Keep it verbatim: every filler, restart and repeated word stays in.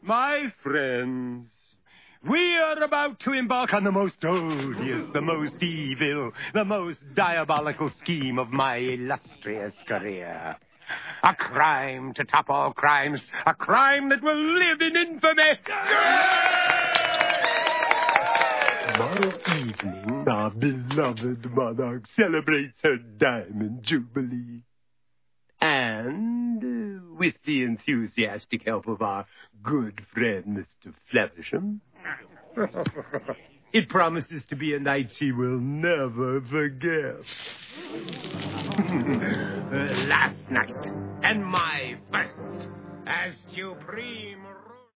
My friends, we are about to embark on the most odious, the most evil, the most diabolical scheme of my illustrious career. A crime to top all crimes, a crime that will live in infamy. Tomorrow evening, our beloved monarch celebrates her diamond jubilee. And, uh, with the enthusiastic help of our good friend, Mister Fleversham, it promises to be a night she will never forget. uh, last night, and my first as Supreme